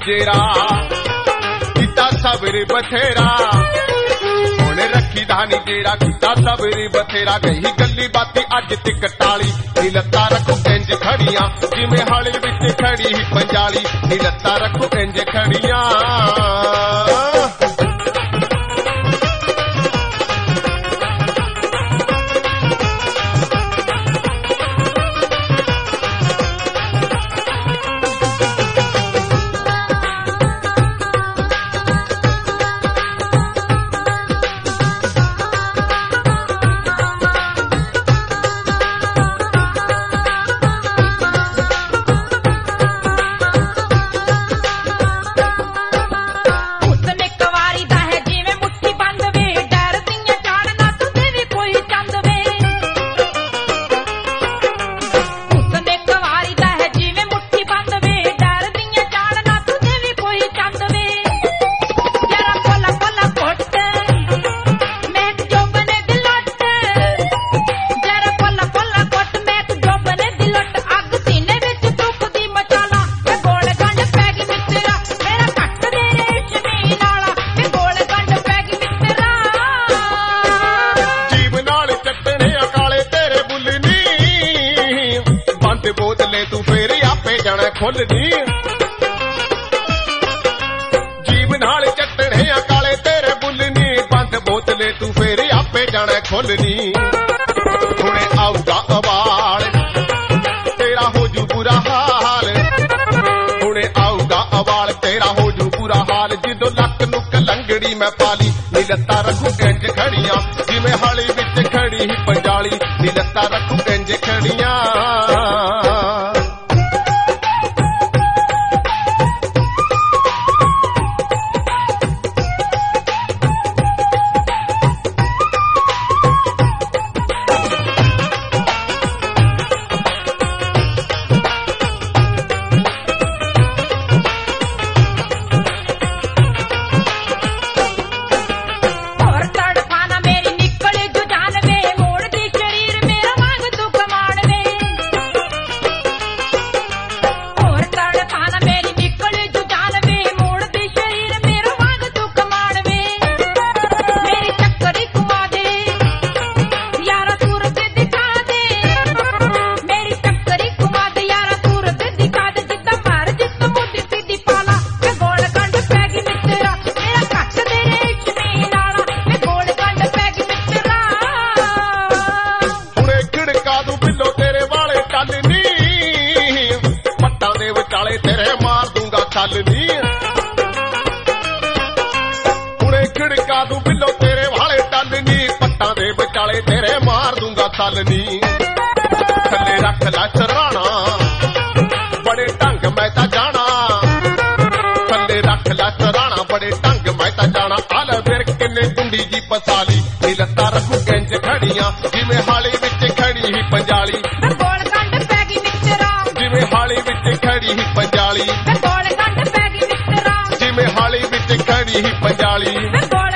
जेरा किता सबरे बथेरा हुण रखी धानी जेरा किता सबरे बथेरा गई गली बाती अज तिक टाली नी लत्ता रखो इंज खड़ियां जिवें हाले विच खड़ी ही पंजाली नी लत्ता रखो इंज खड़ियां बोतले तू फिर आपे जाना खुलनी जीव नाल चटने काले तेरे बुलनी बंद बोतले तू फिर आपे जाना खुलनी हुणे आऊगा अवाल तेरा हो जू बुरा हाल हुणे आऊगा अवाल तेरा हो जू बुरा हाल जिदों लक नुक लंगड़ी मैं पाली नी लत्ता रखू इंज खड़ियां जिवें हाली विच खड़ी ही पंजाली नी लत्ता रखू इंज खड़ियां तेरे मार दूंगा छलनी हुणे खिड़का दूं बिल्लो तेरे वाले टलनी पट्टां दे विचाले तेरे मार दूंगा छलनी थल्ले रख लै सराणा बड़े ढंग मैं तां जाना थल्ले रख लै सराणा बड़े ढंग मैं तां जाना आल फिर किन्ने कुंडी जी पसाली नी लत्ता रखू इंज खड़ियां जिवें हाली विच खड़ी ही पंजाली जिवें हाली विच खड़ी ही पंजाली जिवें हाली विच खड़ी ही पंजाली